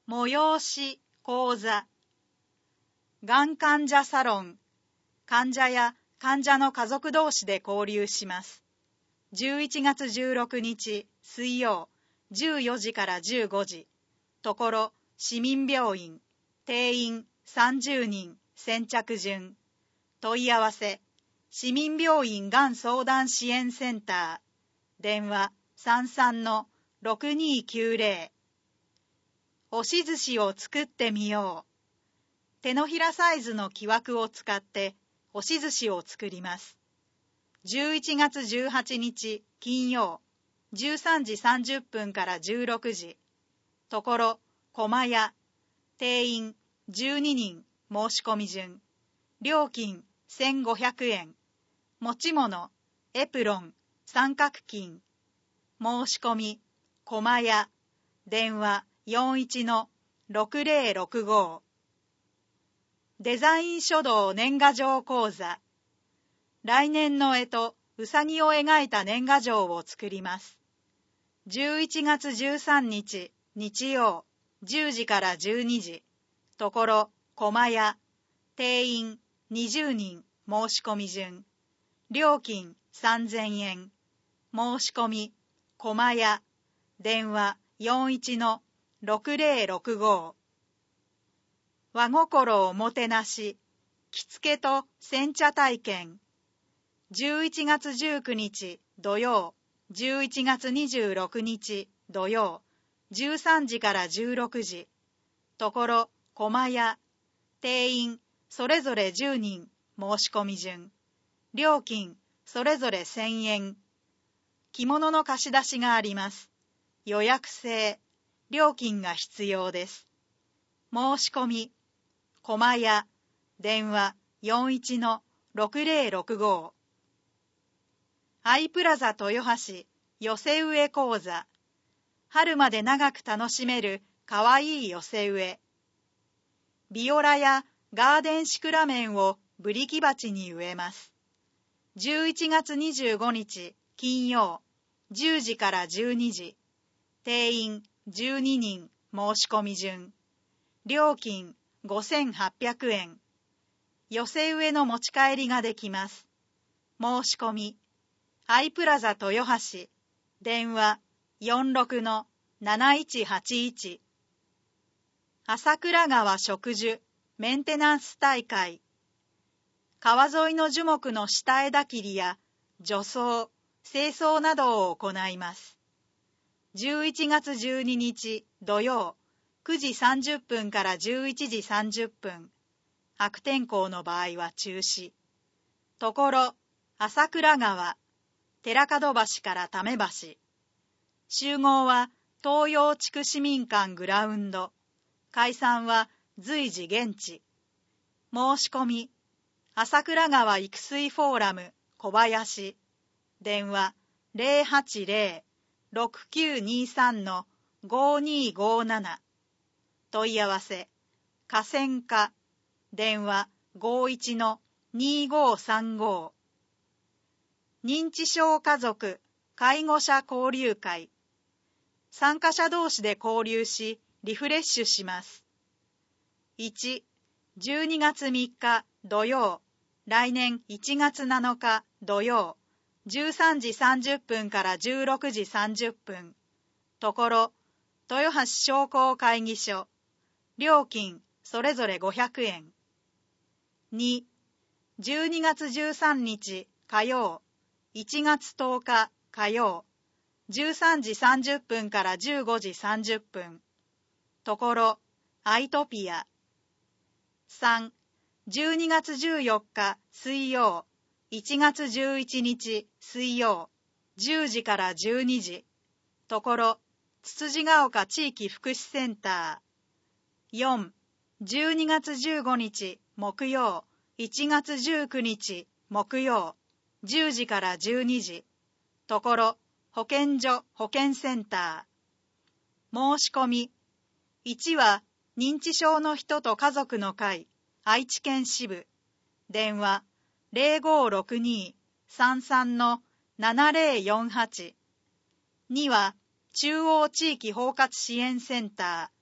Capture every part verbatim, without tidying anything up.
催し講座。がん患者サロン。患者や患者の家族同士で交流します。じゅういちがつじゅうろくにち水曜じゅうよじからじゅうごじ。ところ市民病院。定員さんじゅうにん。先着順。問い合わせ市民病院がん相談支援センター。電話 さんさんのろくにーきゅうぜろ。押し寿司を作ってみよう。手のひらサイズの木枠を使って押し寿司を作ります。じゅういちがつじゅうはちにち金曜じゅうさんじさんじゅっぷんからじゅうろくじ。ところ駒屋。定員じゅうににん。申し込み順。料金せんごひゃくえん。持ち物エプロン三角巾。申し込み駒屋。電話 よんいちのろくぜろろくご。デザイン書道年賀状講座。来年の干支うさぎを描いた年賀状を作ります。じゅういちがつじゅうさんにち日曜じゅうじからじゅうにじ。ところ駒屋。定員にじゅうにん。申し込み順。料金さんぜんえん。申し込み駒屋。電話 よんいちのろくぜろくご。和心おもてなし着付けと煎茶体験。じゅういちがつじゅうくにち土曜じゅういちがつにじゅうろくにち土曜じゅうさんじからじゅうろくじ。ところ駒屋。定員それぞれじゅうにん。申し込み順。料金それぞれせんえん。着物の貸し出しがあります。予約制。料金が必要です。申し込み駒屋。電話 よんいちのろくぜろくご。アイプラザ豊橋寄せ植え講座。春まで長く楽しめるかわいい寄せ植え。ビオラやガーデンシクラメンをブリキ鉢に植えます。じゅういちがつにじゅうごにち金曜じゅうじからじゅうにじ。定員じゅうににん。申し込み順。料金ごせんはっぴゃくえん。寄せ植えの持ち帰りができます。申し込みアイプラザ豊橋。電話 よんろくのなないちはちいち。朝倉川植樹メンテナンス大会。川沿いの樹木の下枝切りや除草、清掃などを行います。じゅういちがつじゅうににち土曜くじさんじゅっぷんからじゅういちじさんじゅっぷん。悪天候の場合は中止。ところ朝倉川。寺門橋から為橋。集合は東洋地区市民館グラウンド。解散は随時現地。申し込み朝倉川育水フォーラム小林。電話 ゼロはちゼロ ろくきゅうにさんのごにーごーなな。問い合わせ河川課。電話 ごいちのにーごーさんご。認知症家族介護者交流会。参加者同士で交流しリフレッシュします。いち、じゅうにがつみっか土曜、来年いちがつなのか土曜、じゅうさんじさんじゅっぷんからじゅうろくじさんじゅっぷん。ところ豊橋商工会議所。料金それぞれごひゃくえん。に、じゅうにがつじゅうさんにち火曜、いちがつとおか火曜、じゅうさんじさんじゅっぷんからじゅうごじさんじゅっぷん。ところアイトピア。さん、じゅうにがつじゅうよっか水曜、いちがつじゅういちにち水曜、じゅうじからじゅうにじ。ところつつじが丘地域福祉センター。よん、じゅうにがつじゅうごにち木曜、いちがつじゅうくにち木曜、じゅうじからじゅうにじ。ところ保健所保健センター。申し込みいちは認知症の人と家族の会愛知県支部。電話 ゼロごーろくにーさんさんのななぜろよんはち。には中央地域包括支援センター。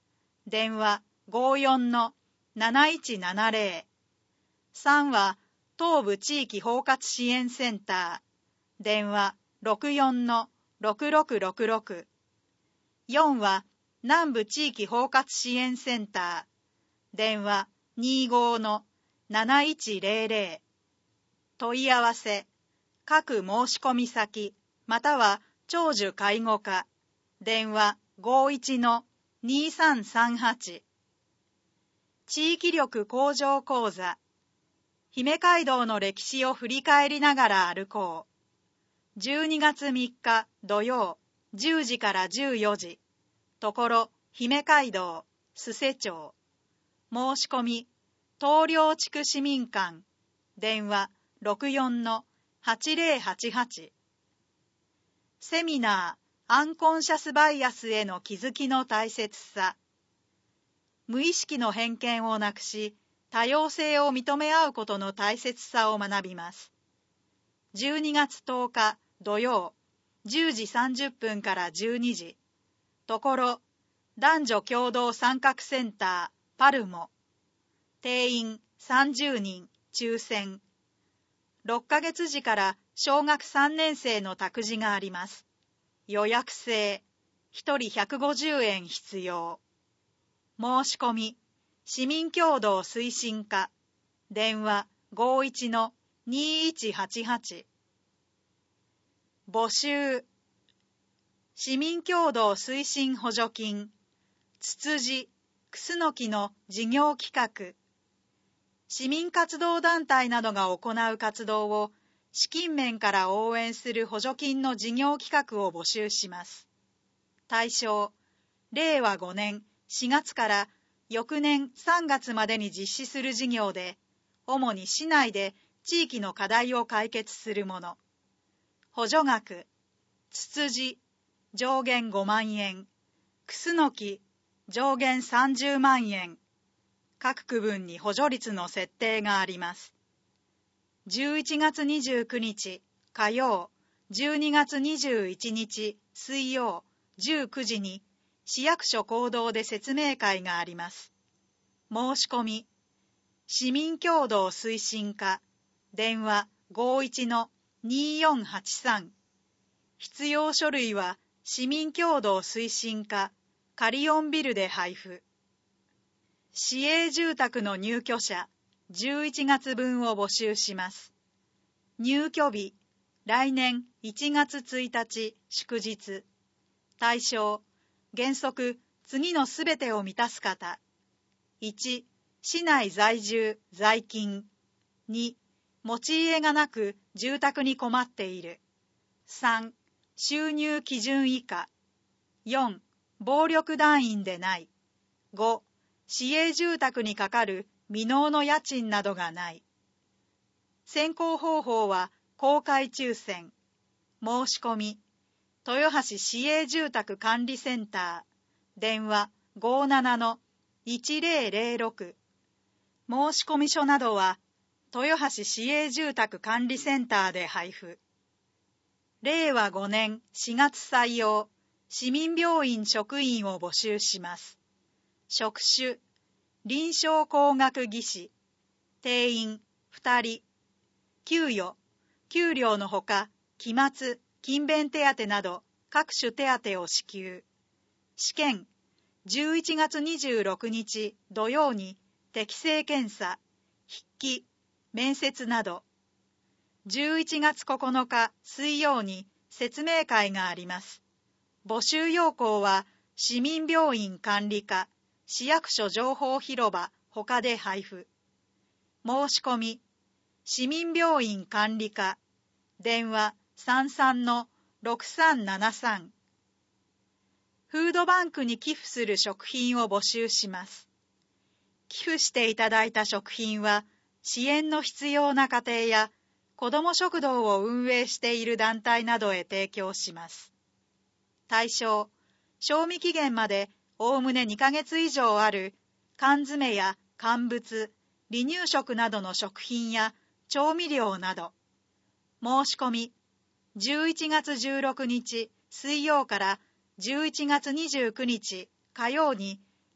電話 ごーよんのなないちななぜろ。さんは東部地域包括支援センター、電話 ろくよんのろくろくろくろく。よんは南部地域包括支援センター、電話 にじゅうごのなないちぜろぜろ。問い合わせ、各申込先、または長寿介護課、電話 ごーいちのにさんさんはち。地域力向上講座、姫街道の歴史を振り返りながら歩こう。じゅうにがつみっか土曜、じゅうじからじゅうよじ。ところ、姫街道、須瀬町。申し込み、東陵地区市民館、電話 ろくよんのはちぜろはちはち。セミナー、アンコンシャスバイアスへの気づきの大切さ。無意識の偏見をなくし、多様性を認め合うことの大切さを学びます。じゅうにがつとおか土曜、じゅうじさんじゅっぷんからじゅうにじ。ところ、男女共同参画センター、パルモ。定員さんじゅうにん、抽選。ろっかげつ時から小学さんねん生の託児があります。予約制、ひとりひゃくごじゅうえん必要。申し込み、市民協同推進課、電話 ごーいちのにいちはちはち。募集、市民協同推進補助金、ツツジ、クスノキの事業企画、市民活動団体などが行う活動を資金面から応援する補助金の事業企画を募集します。対象、れいわごねんしがつから翌年さんがつまでに実施する事業で、主に市内で地域の課題を解決するもの。補助額、ツツジ、上限ごまんえん、クスノキ、上限さんじゅうまんえん。各区分に補助率の設定があります。じゅういちがつにじゅうくにち火曜、じゅうにがつにじゅういちにち水曜じゅうくじに市役所講堂で説明会があります。申し込み、市民協同推進課、電話 ごーいちのによんはちさん。必要書類は市民協同推進課、カリオンビルで配布。市営住宅の入居者、じゅういちがつぶんを募集します。入居日、来年いちがつついたち祝日。対象、原則次のすべてを満たす方。いち、市内在住、在勤。に、持ち家がなく住宅に困っている。さん、収入基準以下。よん、暴力団員でない。ご、市営住宅にかかる未納の家賃などがない。選考方法は公開抽選。申し込み、豊橋市営住宅管理センター、電話 ごーななのいちぜろぜろろく。申し込み書などは豊橋市営住宅管理センターで配布。れいわごねんしがつ採用、市民病院職員を募集します。職種、臨床工学技士。定員ふたり。給与、給料のほか、期末、勤勉手当など各種手当を支給。試験、じゅういちがつにじゅうろくにち土曜に適性検査、筆記、面接など。じゅういちがつここのか水曜に説明会があります。募集要項は市民病院管理課、市役所情報広場他で配布。申し込み、市民病院管理課、電話 さんさんのろくさんななさん。フードバンクに寄付する食品を募集します。寄付していただいた食品は、支援の必要な家庭や子ども食堂を運営している団体などへ提供します。対象、賞味期限までおおむねにかげついじょうある缶詰や乾物、離乳食などの食品や調味料など。申し込み、じゅういちがつじゅうろくにち水曜からじゅういちがつにじゅうくにち火曜に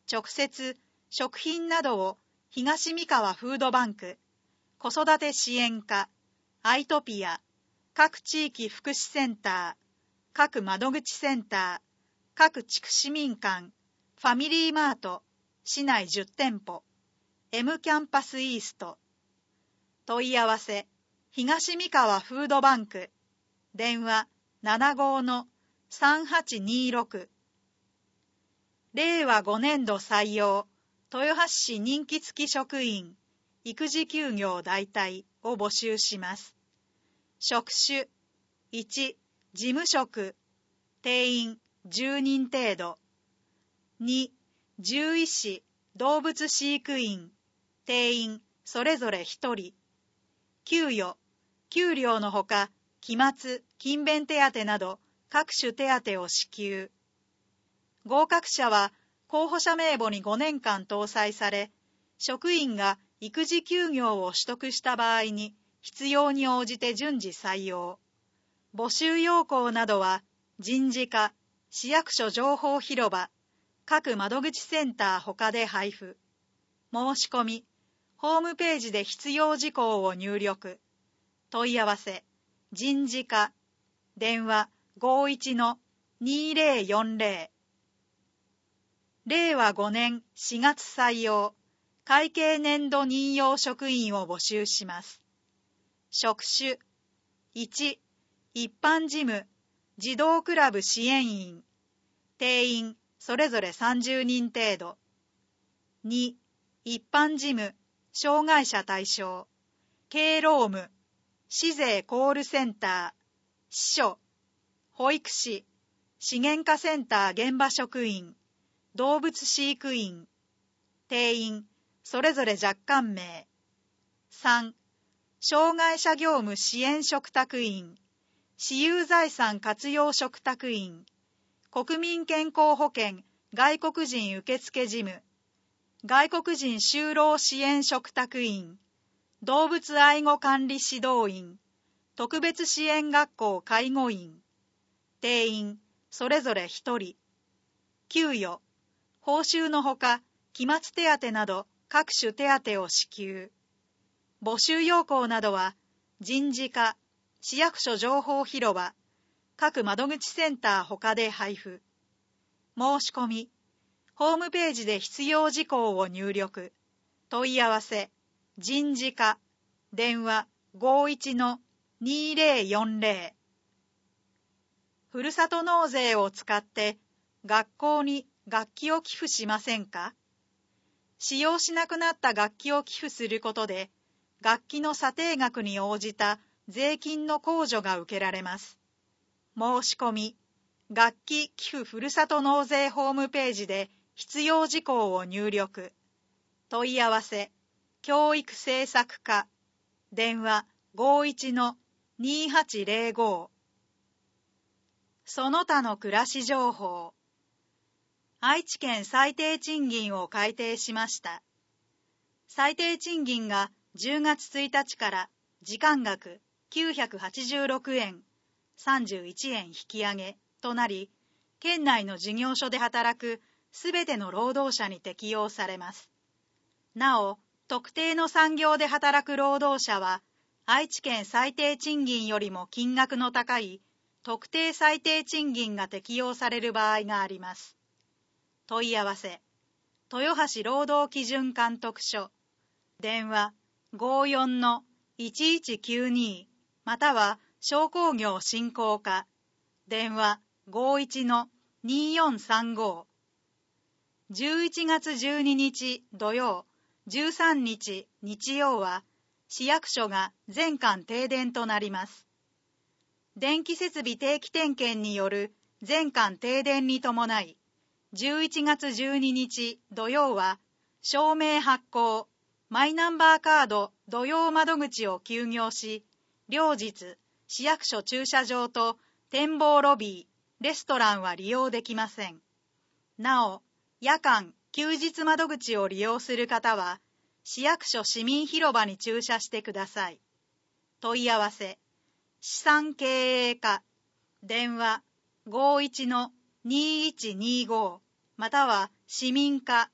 直接食品などを東三河フードバンク、子育て支援課、アイトピア、各地域福祉センター、各窓口センター、各地区市民館、ファミリーマート、市内じゅってんぽ、M キャンパスイースト。問い合わせ、東三河フードバンク、電話ななごのさんはちにろく。れいわごねんど採用、豊橋市任期付き職員、育児休業代替を募集します。職種、いち、事務職、定員じゅうにん程度。に、獣医師、動物飼育員、定員それぞれひとり。給与、給料のほか、期末、勤勉手当など各種手当を支給。合格者は候補者名簿にごねんかん搭載され、職員が育児休業を取得した場合に必要に応じて順次採用。募集要項などは人事課、市役所情報広場、各窓口センター他で配布。申し込み、ホームページで必要事項を入力。問い合わせ、人事課、電話ごいちのにぜろよんぜろ。れいわごねんしがつ採用、会計年度任用職員を募集します。職種、いち、一般事務、児童クラブ支援員、定員それぞれさんじゅうにん程度。に、一般事務、障害者対象、敬老務、市税コールセンター、司書、保育士、資源課センター現場職員、動物飼育員、定員それぞれ若干名。さん、障害者業務支援嘱託員、私有財産活用嘱託員、国民健康保険外国人受付事務、外国人就労支援嘱託員、動物愛護管理指導員、特別支援学校介護員、定員それぞれひとり。給与、報酬のほか、期末手当など各種手当を支給。募集要項などは、人事課、市役所情報広場、各窓口センター他で配布。申し込み、ホームページで必要事項を入力。問い合わせ、人事課、電話ごいちのにぜろよんぜろ。ふるさと納税を使って学校に楽器を寄付しませんか？使用しなくなった楽器を寄付することで、楽器の査定額に応じた税金の控除が受けられます。申し込み、楽器寄付ふるさと納税ホームページで必要事項を入力。問い合わせ、教育政策課、電話ごいちのにはちぜろご。その他の暮らし情報。愛知県最低賃金を改定しました。最低賃金がじゅうがつついたちから時間額きゅうひゃくはちじゅうろくえんさんじゅういちえん引き上げとなり、県内の事業所で働くすべての労働者に適用されます。なお、特定の産業で働く労働者は、愛知県最低賃金よりも金額の高い特定最低賃金が適用される場合があります。問い合わせ、豊橋労働基準監督署、電話ごよんのいちいちきゅうにまたは商工業振興課、電話ごいちのによんさんご。じゅういちがつじゅうににち土曜、じゅうさんにち日曜は市役所が全館停電となります。電気設備定期点検による全館停電に伴い、じゅういちがつじゅうににち土曜は証明発行、マイナンバーカード土曜窓口を休業し、両日市役所駐車場と展望ロビー、レストランは利用できません。なお、夜間、休日窓口を利用する方は、市役所市民広場に駐車してください。問い合わせ、資産経営課、電話ごいちのにいちにごまたは市民課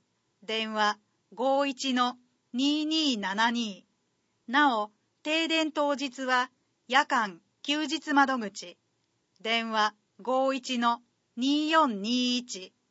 電話 ごいちのにーにーななに。なお、停電当日は夜間・休日窓口、電話 ごいちのにーよんにーいち。